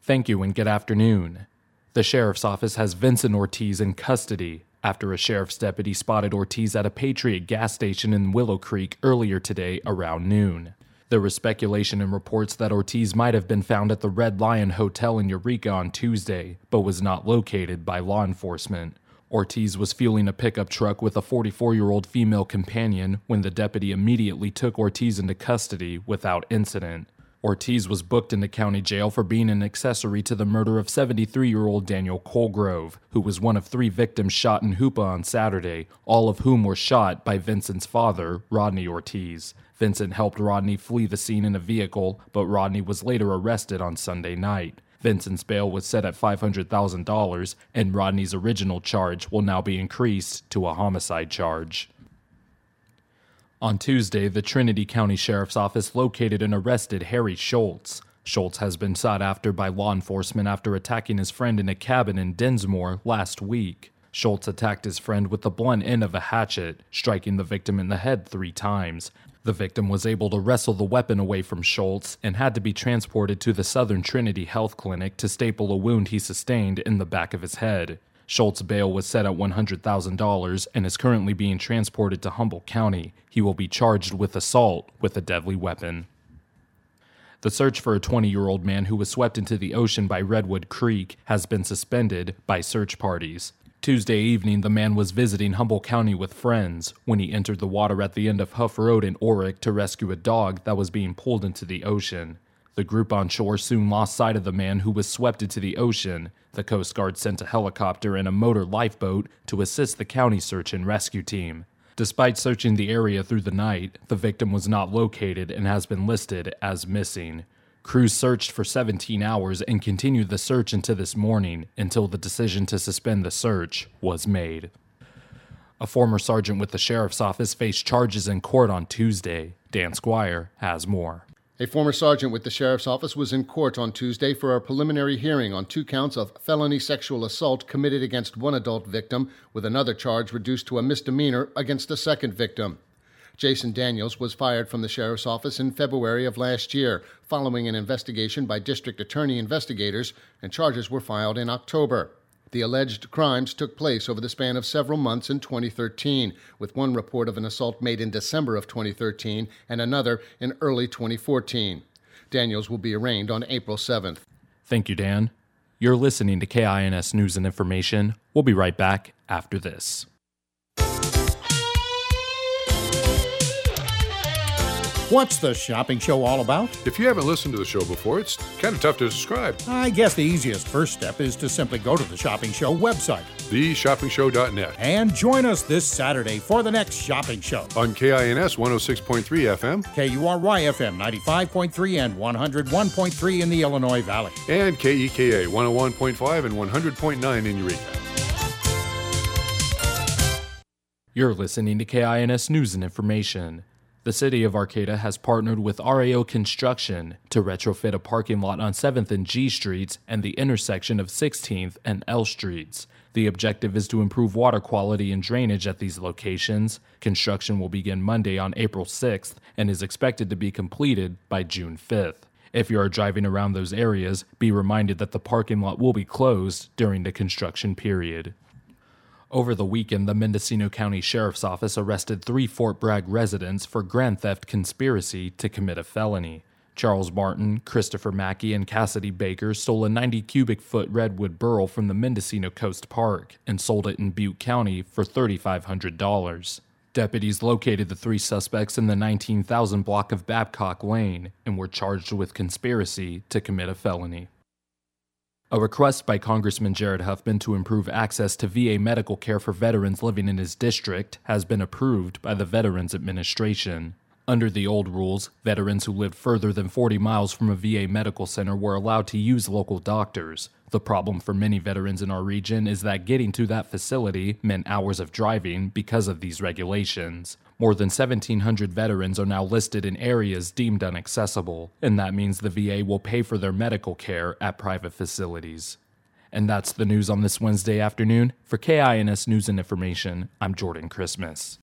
Thank you and good afternoon. The sheriff's office has Vincent Ortiz in custody after a sheriff's deputy spotted Ortiz at a Patriot gas station in Willow Creek earlier today around noon. There was speculation and reports that Ortiz might have been found at the Red Lion Hotel in Eureka on Tuesday, but was not located by law enforcement. Ortiz was fueling a pickup truck with a 44-year-old female companion when the deputy immediately took Ortiz into custody without incident. Ortiz was booked into county jail for being an accessory to the murder of 73-year-old Daniel Colgrove, who was one of 3 victims shot in Hoopa on Saturday, all of whom were shot by Vincent's father, Rodney Ortiz. Vincent helped Rodney flee the scene in a vehicle, but Rodney was later arrested on Sunday night. Vincent's bail was set at $500,000, and Rodney's original charge will now be increased to a homicide charge. On Tuesday, the Trinity County Sheriff's Office located and arrested Harry Schultz. Schultz has been sought after by law enforcement after attacking his friend in a cabin in Dinsmore last week. Schultz attacked his friend with the blunt end of a hatchet, striking the victim in the head 3 times. The victim was able to wrestle the weapon away from Schultz and had to be transported to the Southern Trinity Health Clinic to staple a wound he sustained in the back of his head. Schultz's bail was set at $100,000 and is currently being transported to Humboldt County. He will be charged with assault with a deadly weapon. The search for a 20-year-old man who was swept into the ocean by Redwood Creek has been suspended by search parties. Tuesday evening, the man was visiting Humboldt County with friends when he entered the water at the end of Huff Road in Orick to rescue a dog that was being pulled into the ocean. The group on shore soon lost sight of the man who was swept into the ocean. The Coast Guard sent a helicopter and a motor lifeboat to assist the county search and rescue team. Despite searching the area through the night, the victim was not located and has been listed as missing. Crews searched for 17 hours and continued the search into this morning until the decision to suspend the search was made. A former sergeant with the sheriff's office faced charges in court on Tuesday. Dan Squire has more. A former sergeant with the sheriff's office was in court on Tuesday for a preliminary hearing on 2 counts of felony sexual assault committed against one adult victim, with another charge reduced to a misdemeanor against a second victim. Jason Daniels was fired from the sheriff's office in February of last year, following an investigation by district attorney investigators, and charges were filed in October. The alleged crimes took place over the span of several months in 2013, with one report of an assault made in December of 2013 and another in early 2014. Daniels will be arraigned on April 7th. Thank you, Dan. You're listening to KINS News and Information. We'll be right back after this. What's the shopping show all about? If you haven't listened to the show before, it's kind of tough to describe. I guess the easiest first step is to simply go to the shopping show website, theshoppingshow.net, and join us this Saturday for the next shopping show. On KINS 106.3 FM, KURY FM 95.3 and 101.3 in the Illinois Valley, and KEKA 101.5 and 100.9 in Eureka. You're listening to KINS News and Information. The city of Arcata has partnered with RAO Construction to retrofit a parking lot on 7th and G Streets and the intersection of 16th and L Streets. The objective is to improve water quality and drainage at these locations. Construction will begin Monday on April 6th and is expected to be completed by June 5th. If you are driving around those areas, be reminded that the parking lot will be closed during the construction period. Over the weekend, the Mendocino County Sheriff's Office arrested 3 Fort Bragg residents for grand theft conspiracy to commit a felony. Charles Martin, Christopher Mackey, and Cassidy Baker stole a 90-cubic-foot redwood burl from the Mendocino Coast Park and sold it in Butte County for $3,500. Deputies located the 3 suspects in the 19,000 block of Babcock Lane and were charged with conspiracy to commit a felony. A request by Congressman Jared Huffman to improve access to VA medical care for veterans living in his district has been approved by the Veterans Administration. Under the old rules, veterans who lived further than 40 miles from a VA medical center were allowed to use local doctors. The problem for many veterans in our region is that getting to that facility meant hours of driving because of these regulations. More than 1,700 veterans are now listed in areas deemed inaccessible, and that means the VA will pay for their medical care at private facilities. And that's the news on this Wednesday afternoon. For KINS News and Information, I'm Jordan Christmas.